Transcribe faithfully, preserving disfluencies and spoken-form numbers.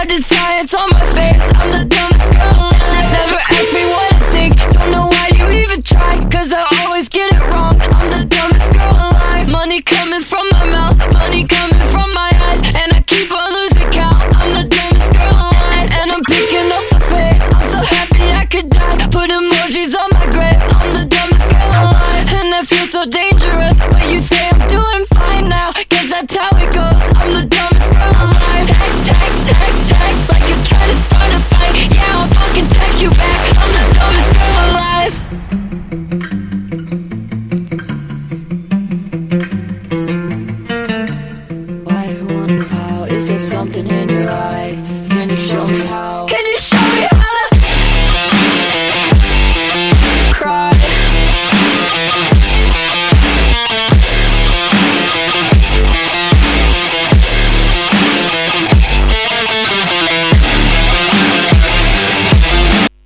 did science on my face. I'm the dumbest girl alive. Never ask me what I think. Don't know why you even try, cause I always get it wrong. I'm the dumbest girl alive. Money coming from my mouth, money coming from my eyes, and I keep on losing count. I'm the dumbest girl alive, and I'm picking up the pace. I'm so happy I could die, put emojis on my grave. I'm the dumbest girl alive, and that feels so dangerous. But you say I'm doing fine now, guess that's how it goes. I'm the dumbest girl alive. Text, text, text, text, like you're trying to start a fight. Yeah, I'll fucking text you back. I'm the dumbest girl alive. Why you wanna pout? Is there something in your eye? Can you show me how?